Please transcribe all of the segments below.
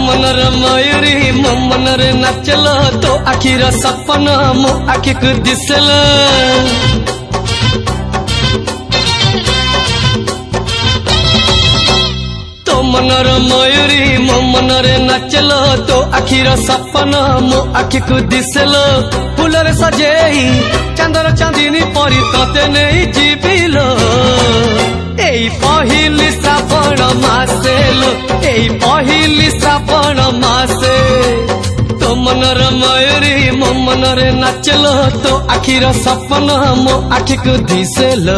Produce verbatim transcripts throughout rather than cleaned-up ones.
मनर मयूरी मो मनर नाचल तो आखिर सपन मो आखि को दिसल तो मनर मयूरी मो मनर नाचल तो आखिर सपन मो आखि को दिसल फूलर सजेई चांदर चांदिनी परी तते नहीं जीविल एई पहिली श्रावण मासे लो एई पहिली श्रावण मासे तो मनर मयूरी मो मनर नाचल तो आखिर सपन मो आखि को दिसल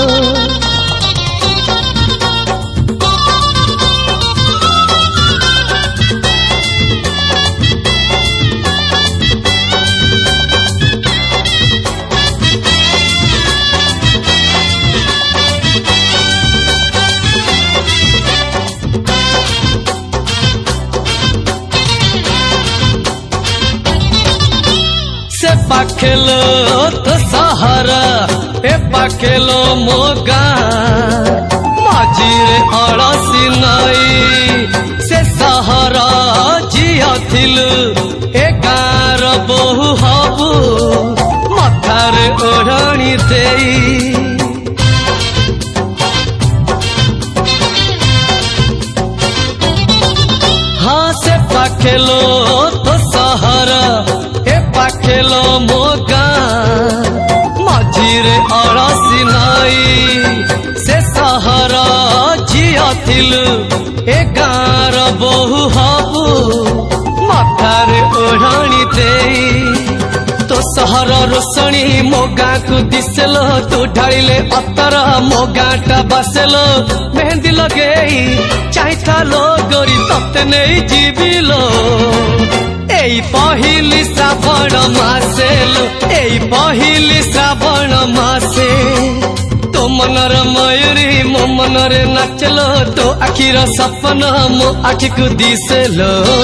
पाखेलो तो सहारा ए पाखेलो मो गाँ मझीरे अड़सी नई से सहारा जिया थिलु ए गाँर बहु हबु मथारे ओढ़णी देई हाँ से पाखेलो तो सहारा पाखेलो मो गाँ मझीरे अड़सी नई से सहारा जिया थिलु ए गाँर बहु हबु मथारे ओढ़णी देई तो सहर रोशनी मो गाँ को दिसल तू ढालिले अतर मो गाँटा बासेल मेहंदी लगेई चाहिता लो गोरी तते नहीं जीविलो एई पहिली श्रावण मासे लो एई पहिली श्रावण मासे तो मनर मयूरी मो मनर नाचल तो आखिर सपन मो आखि को दिसल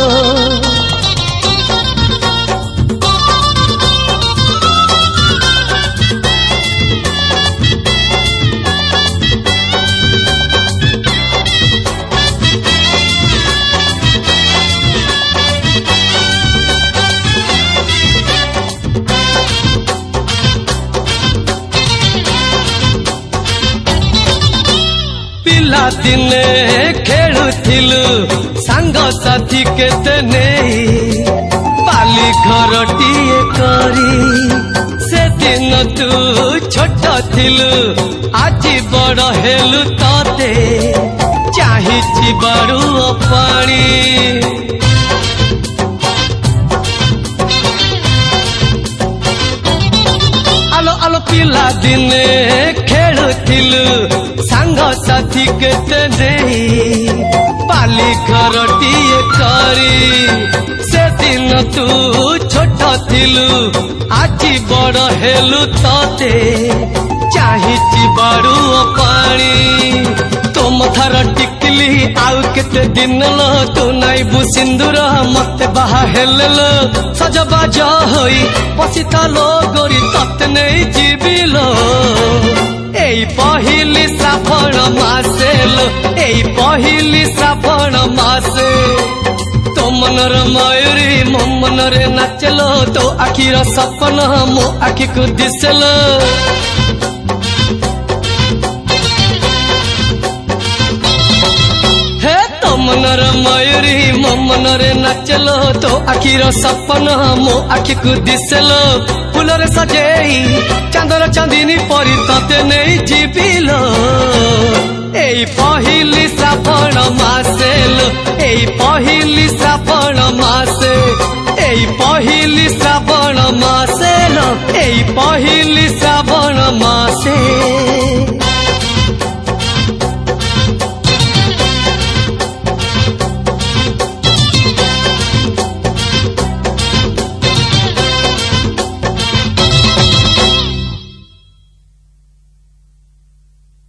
पिला दिने खेलुथिलु सांग साथी केते नहीं बाली घरटीए करी से दिन तू छोट थिलु आज बड़ हेलु तते चाहिछि बड़ू पानी आलो आलो पिला दिने खेलुथिलु सांग साथी केते नहीं पाली घरटीए करी से दिन तू छोट थिलु आज बड़ हेलु तते चाहिछि बड़ू पानी तो मथार टिकली आउ केते दिन लो तू नाइबु सिंदूर मते बाहा हेललो सजबाज होई पसिता लो गोरी तते नहीं जीविलो एई पहिली श्रावण मासे लो एई पहिली श्रावण मासे तो मनर मयूरी मो मनर नाचलो तो आखिर सपन मो आखि को दिसल हे तो मनर मयूरी मो मनर नाचलो तो आखिर सपन मो आखि को दिसल फूलर सजेई चांदर चांदिनी परी तते नहीं जीविलो एई पहिली श्रावण मासे लो एई पहिली श्रावण मासे एई पहिली श्रावण मासे लो एई पहिली श्रावण मासे।